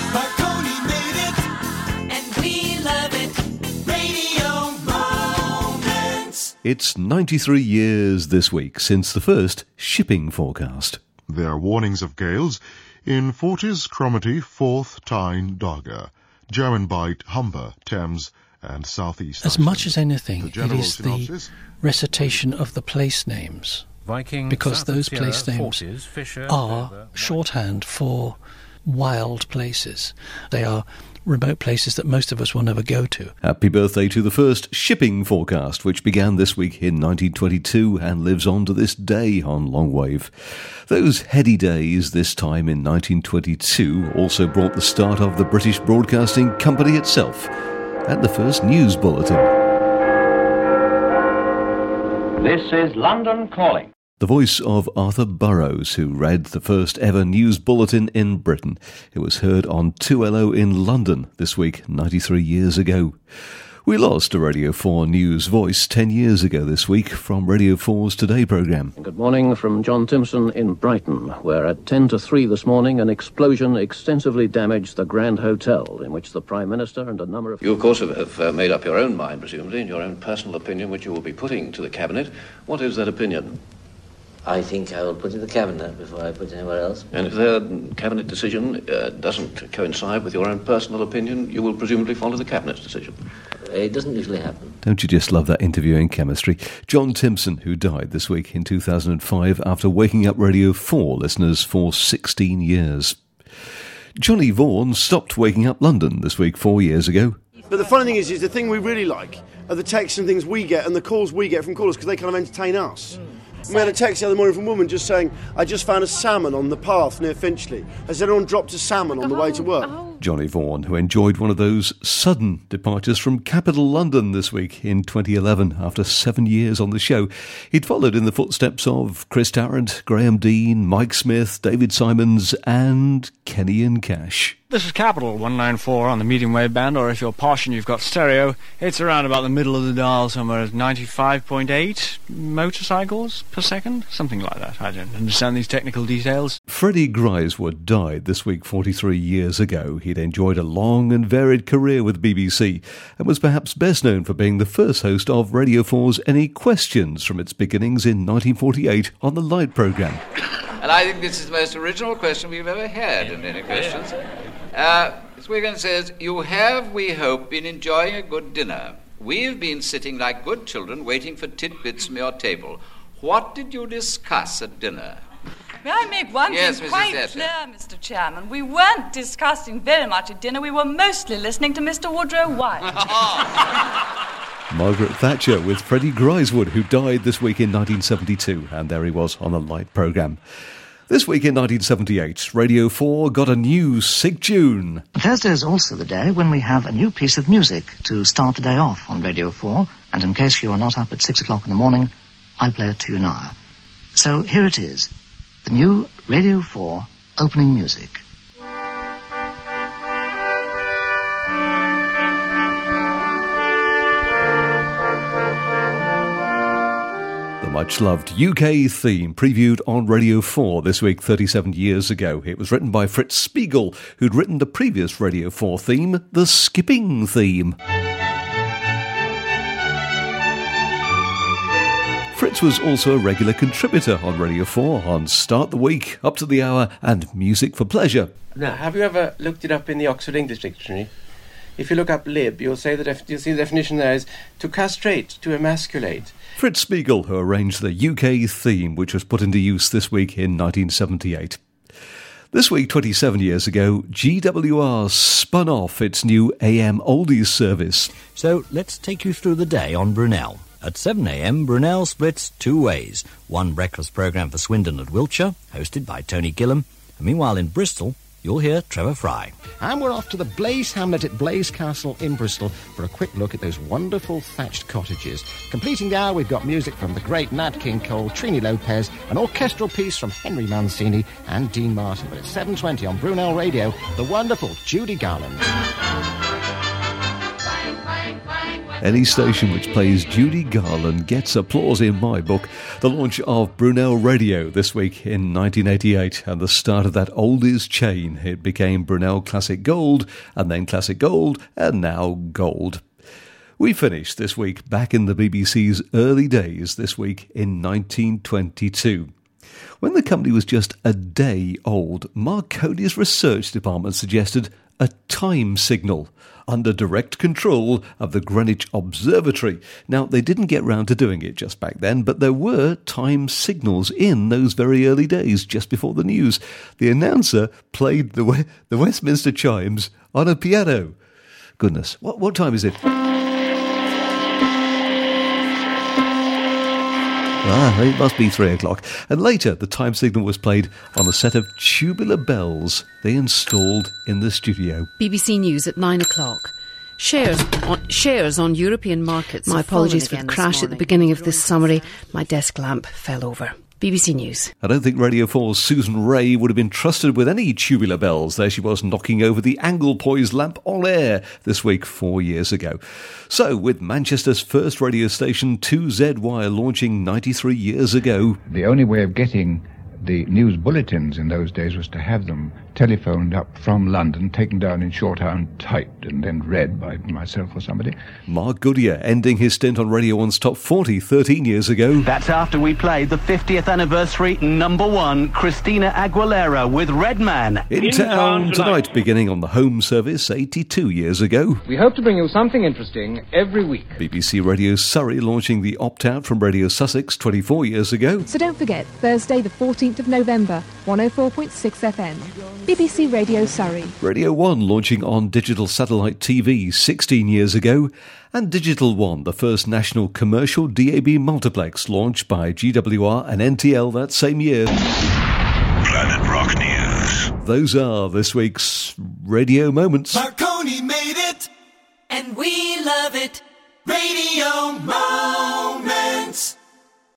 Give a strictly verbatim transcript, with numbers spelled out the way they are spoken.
Marconi made it, and we love it. Radio Moments. It's ninety-three years this week since the first shipping forecast. There are warnings of gales in Forties, Cromarty, Forth, Tyne, Dogger, Germanbight, Humber, Thames, and southeast. As Iceland. much as anything, The it is synopsis. the recitation of the place names, Viking, because South of those Sierra, place names Forties, Fisher, are Dover, shorthand for wild places. They are remote places that most of us will never go to. Happy birthday to the first shipping forecast, which began this week in nineteen twenty-two and lives on to this day on Longwave. Those heady days this time in nineteen twenty-two also brought the start of the British Broadcasting Company itself and the first news bulletin. This is London Calling. The voice of Arthur Burrows, who read the first ever news bulletin in Britain. It was heard on two L O in London this week, ninety-three years ago. We lost a Radio four news voice ten years ago this week from Radio four's Today programme. Good morning from John Timpson in Brighton, where at ten to three this morning an explosion extensively damaged the Grand Hotel, in which the Prime Minister and a number of... You, of course, have, have uh, made up your own mind, presumably, and your own personal opinion, which you will be putting to the Cabinet. What is that opinion? I think I will put in the Cabinet before I put anywhere else. And if their Cabinet decision uh, doesn't coincide with your own personal opinion, you will presumably follow the Cabinet's decision. It doesn't usually happen. Don't you just love that interviewing chemistry? John Timpson, who died this week in two thousand five after waking up Radio four listeners for sixteen years. Johnny Vaughan stopped waking up London this week four years ago. But the funny thing is, is the thing we really like are the texts and things we get and the calls we get from callers, because they kind of entertain us. We had a text the other morning from a woman just saying, I just found a salmon on the path near Finchley. Has anyone dropped a salmon on the way to work? Johnny Vaughan, who enjoyed one of those sudden departures from capital London this week in twenty eleven after seven years on the show. He'd followed in the footsteps of Chris Tarrant, Graham Dean, Mike Smith, David Simons and Kenny and Cash. This is Capital one ninety-four on the medium wave band, or if you're posh and you've got stereo, it's around about the middle of the dial somewhere at ninety-five point eight motorcycles per second, something like that. I don't understand these technical details. Freddie Griswold died this week forty-three years ago. He'd enjoyed a long and varied career with B B C and was perhaps best known for being the first host of Radio four's Any Questions from its beginnings in nineteen forty-eight on the Light programme. And I think this is the most original question we've ever had in Any Questions. Uh, Wigan says, you have, we hope, been enjoying a good dinner. We've been sitting like good children waiting for tidbits from your table. What did you discuss at dinner? May I make one yes, thing Missus quite Thatcher. clear, Mister Chairman? We weren't discussing very much at dinner. We were mostly listening to Mister Woodrow White. Margaret Thatcher with Freddie Griswold, who died this week in nineteen seventy-two, and there he was on the Light programme. This week in nineteen seventy-eight, Radio four got a new sig tune. Thursday is also the day when we have a new piece of music to start the day off on Radio four, and in case you are not up at six o'clock in the morning, I play it to you now. So here it is, the new Radio four opening music. The much-loved U K theme previewed on Radio four this week thirty-seven years ago. It was written by Fritz Spiegel, who'd written the previous Radio four theme, the Skipping theme. Fritz was also a regular contributor on Radio four on Start the Week, Up to the Hour and Music for Pleasure. Now, have you ever looked it up in the Oxford English Dictionary? If you look up lib, you'll say the def- you'll see the definition there is to castrate, to emasculate. Fritz Spiegel, who arranged the U K theme, which was put into use this week in nineteen seventy-eight. This week, twenty-seven years ago, G W R spun off its new A M Oldies service. So let's take you through the day on Brunel. At seven a.m, Brunel splits two ways. One breakfast programme for Swindon and Wiltshire, hosted by Tony Gillam. And meanwhile in Bristol, you'll hear Trevor Fry. And we're off to the Blaze Hamlet at Blaze Castle in Bristol for a quick look at those wonderful thatched cottages. Completing the hour, we've got music from the great Nat King Cole, Trini Lopez, an orchestral piece from Henry Mancini and Dean Martin. But at seven twenty on Brunel Radio, the wonderful Judy Garland. Clang, clang, clang, Any station which plays Judy Garland gets applause in my book. The launch of Brunel Radio this week in nineteen eighty-eight and the start of that oldies chain. It became Brunel Classic Gold and then Classic Gold and now Gold. We finished this week back in the B B C's early days this week in nineteen twenty-two. When the company was just a day old, Marconi's research department suggested a time signal under direct control of the Greenwich Observatory. Now, they didn't get round to doing it just back then, but there were time signals in those very early days, just before the news. The announcer played the, we- the Westminster chimes on a piano. Goodness, what, what time is it? Ah, it must be three o'clock. And later, the time signal was played on a set of tubular bells they installed in the studio. B B C News at nine o'clock. Shares on, shares on European markets. My apologies for the crash at the beginning of this summary. My desk lamp fell over. B B C News. I don't think Radio four's Susan Ray would have been trusted with any tubular bells. There she was knocking over the angle poise lamp on air this week four years ago. So, with Manchester's first radio station two Z Y launching ninety-three years ago. The only way of getting the news bulletins in those days was to have them telephoned up from London, taken down in shorthand, typed and then read by myself or somebody. Mark Goodyear ending his stint on Radio one's Top forty thirteen years ago. That's after we played the fiftieth anniversary number one, Christina Aguilera with Red Man. In, in town, town tonight. tonight, beginning on the home service eighty-two years ago. We hope to bring you something interesting every week. B B C Radio Surrey launching the opt-out from Radio Sussex twenty-four years ago. So don't forget, Thursday the fourteenth of November, one oh four point six F M. B B C Radio Surrey. Radio one launching on digital satellite T V sixteen years ago. And Digital One, the first national commercial D A B multiplex launched by G W R and N T L that same year. Planet Rock News. Those are this week's radio moments. Marconi made it, and we love it. Radio